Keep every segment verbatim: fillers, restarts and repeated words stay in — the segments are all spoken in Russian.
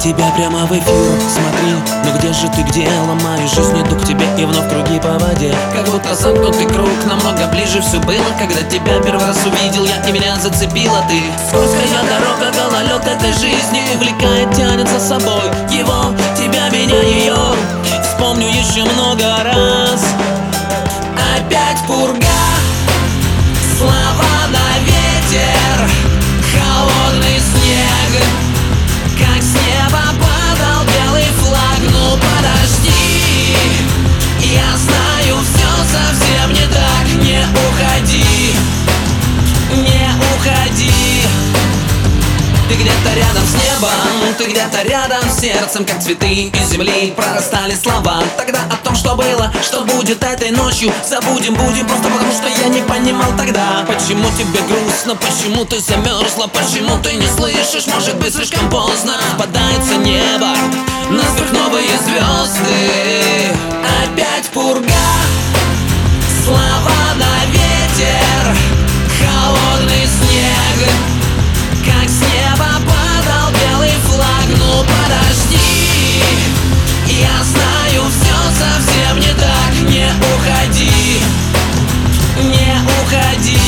тебя прямо в эфир. Смотри, ну где же ты, где? Ломаю жизнь, иду к тебе и вновь круги по воде. Как будто замкнутый круг, намного ближе все было. Когда тебя первый раз увидел я, и меня зацепила ты. Скользкая дорога, гололед этой жизни увлекает, тянет за собой его, тебя, меня, ее. Вспомню еще много раз. Опять пурга, слова на ветер, холодный снег, как с неба падал белый флаг. Ну подожди, я знаю, все совсем не так. Не уходи, не уходи. Ты где-то рядом с небом, ты где-то рядом с сердцем. Как цветы из земли прорастали слова тогда о том, что было, что будет этой ночью. Забудем, будем, просто потому что я не понимал тогда. Почему тебе грустно, почему ты замерзла, почему ты не слышишь, может быть слишком поздно. Распадается небо, на сверхновые звезды. Опять пурга, слова на ветер, холодный снег, как с неба падал белый флаг. Ну подожди, я знаю, все совсем не так. Не уходи, не уходи.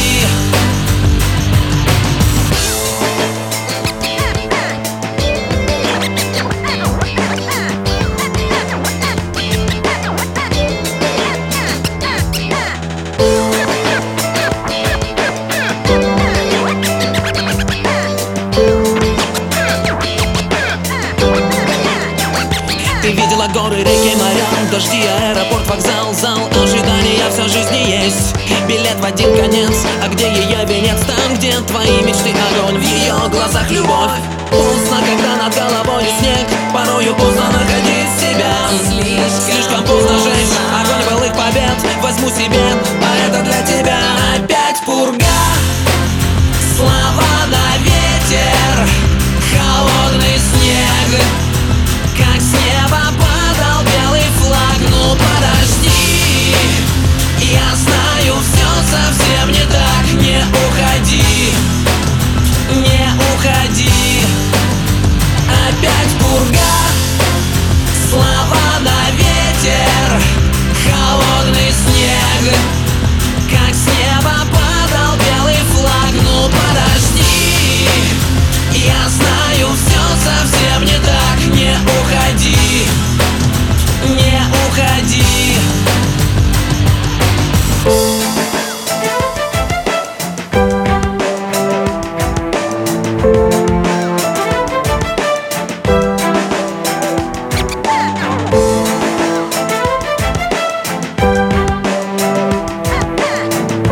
Ты видела горы, реки, моря, дожди, аэропорт, вокзал, зал ожидания, вся жизнь есть. Билет в один конец, а где ее венец? Там, где твои мечты, огонь, в ее глазах любовь. Поздно, когда над головой снег, порою поздно находить себя. Слишком поздно жечь огонь былых побед. Возьму себе, а это для тебя. Опять пурга, слова на ветер, холодный снег, как с неба падал белый флаг. Ну подожди, я знаю, все совсем не так. Не уходи, не уходи. Опять пурга, слова на ветер, холодный снег, как с неба падал белый флаг. Ну подожди, я знаю, все совсем не так. Не уходи, не уходи.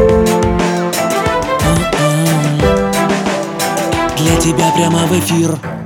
Для тебя прямо в эфир.